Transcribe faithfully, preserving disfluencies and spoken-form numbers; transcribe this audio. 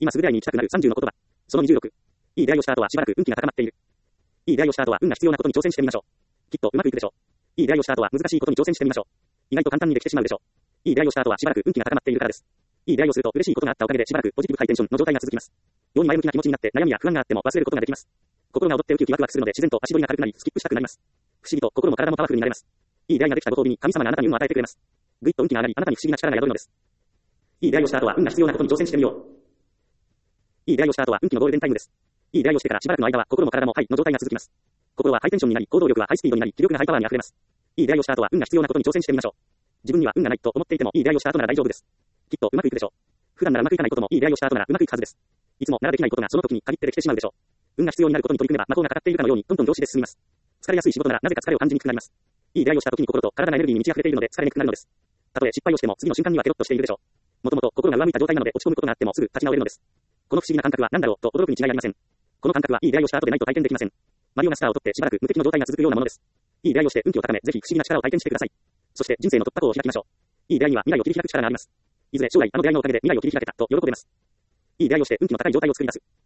今すぐ出会いに行きたくなるさんじゅうの言葉。そのにじゅうろく。いい出会いをした後はしばらく運気が高まっている。いい出会いをした後は運が必要なことに挑戦してみましょう。きっとうまくいくでしょう。いい出会いをした後は難しいことに挑戦してみましょう。意外と簡単にできてしまうでしょう。いい出会いをした後はしばらく運気が高まっているからです。いい出会いをすると嬉しいことがあったおかげでしばらくポジティブハイテンションの状態が続きます。ように前向きな気持ちになって悩みや不安があっても忘れることができます。心が踊ってウキウキワクワクするので自然と足取りが軽くなりスキップしたくなります。不思議と心も体もパワフルになれます。いい出会いができたご褒美に神様があなたに運を与えてくれます。ぐいっと運気が上がりあなたに不思議な力が宿るのです。いい出会いをした後は運が必要なことに挑戦してみよう。いい出会いをした後は運気のゴールデンタイムです。いい出会いをしてからしばらくの間は心も体もハイの状態が続きます。心はハイテンションになり行動力はハイスピードになり気力がハイパワーに溢れます。いい出会いをした後は運が必要なことに挑戦してみましょう。自分には運がないと思っていてもいい出会いをした後なら大丈夫です。きっとうまくいくでしょう。普段ならうまくいかないこともいい出会いをした後ならうまくいくはずです。いつもならできないことがその時に限ってできてしまうでしょう。運が必要になることに取り組めば魔法がかかっているかのようにトントン拍子で進みます。疲れやすい仕事ならなぜか疲れを感じにくくなります。いい出会いをした時に心と体がエネルギーに満ち溢れているので疲れにくくなるのです。たとえ失敗をしても次の瞬間にはケロッとしているでしょう。もともと心が上向いた状態なので落ち込むことがあってもすぐ立ち直れるのです。この不思議な感覚は何だろうと驚くに違いありません。この感覚はいい出会いをした後でないと体験できません。マリオがスターを取ってしばらく無敵の状態が続くようなものです。いい出会いをして運気を高め、ぜひ不思議な力を体験してください。そして人生の突破口を開きましょう。いい出会いには未来を切り開く力があります。いずれ将来あの出会いのおかげで未来を切り開けたと喜べます。いい出会いをして運気の高い状態を作り出す。